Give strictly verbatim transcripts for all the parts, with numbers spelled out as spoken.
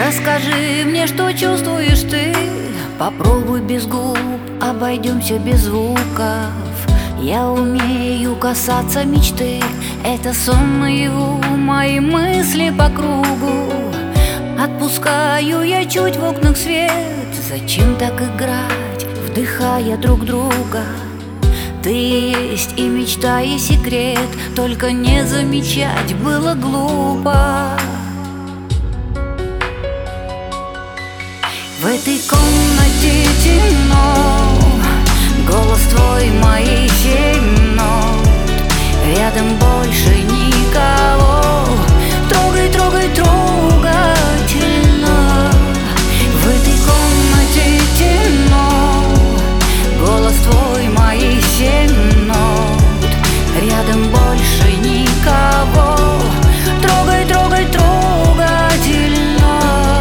Расскажи мне, что чувствуешь ты. Попробуй без губ, обойдемся без звуков. Я умею касаться мечты. Это сон наяву, мои мысли по кругу. Отпускаю я чуть в окнах свет. Зачем так играть, вдыхая друг друга? Ты есть и мечта, и секрет. Только не замечать было глупо. В этой комнате темно, голос твой мои семь нот. Рядом больше никого. Трогай, трогай, трогательно. В этой комнате темно, голос твой мои семь нот. Рядом больше никого. Трогай, трогай, трогательно.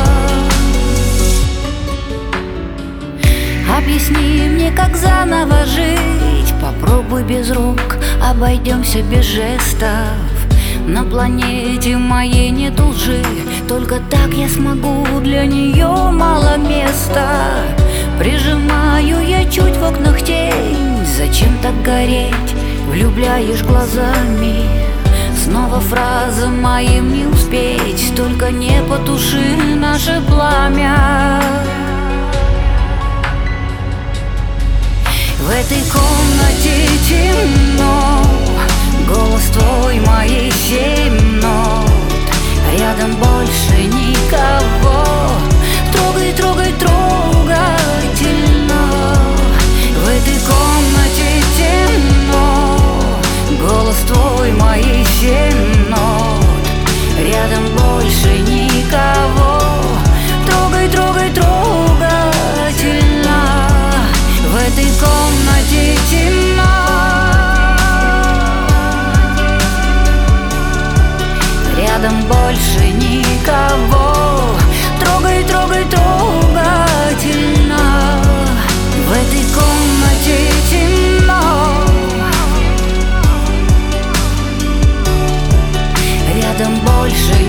Объясни мне, как заново жить. Попробуй без рук, обойдемся без жестов. На планете моей нет лжи. Только так я смогу, для нее мало места. Прижимаю я чуть в окнах тень. Зачем так гореть, влюбляешь глазами. Снова фраза моим не успеть. Только не потуши наше пламя. В этой комнате темно, голос твой мои семь нот. Рядом больше никого. Трогай, трогай, трогательно. В этой комнате темно, голос твой мои семь нот. Рядом больше никого. Трогай, трогай, трогательно. В этой комнате темно. Рядом больше никого. Трогай, трогай, трогательно. В этой комнате темно. Рядом больше